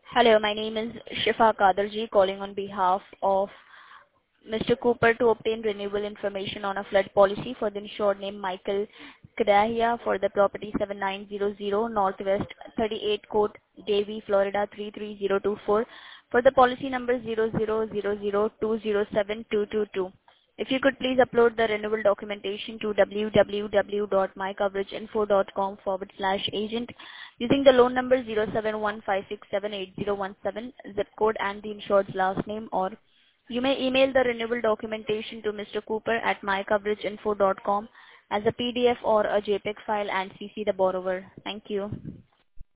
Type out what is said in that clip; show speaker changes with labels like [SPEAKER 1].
[SPEAKER 1] Hello, my name is Shifa Kadarji calling on behalf of Mr. Cooper to obtain renewable information on a flood policy for the insured name Michael Kadahia for the property 7900 Northwest 38 Court, Davie, Florida 33024 for the policy number 0000207222. If you could please upload the renewal documentation to www.mycoveraginfo.com/agent using the loan number 07156788017 zip code and the insured's last name, or you may email the renewal documentation to Mr. Cooper at mycoveraginfo.com as a PDF or a JPEG file and CC the borrower. Thank you.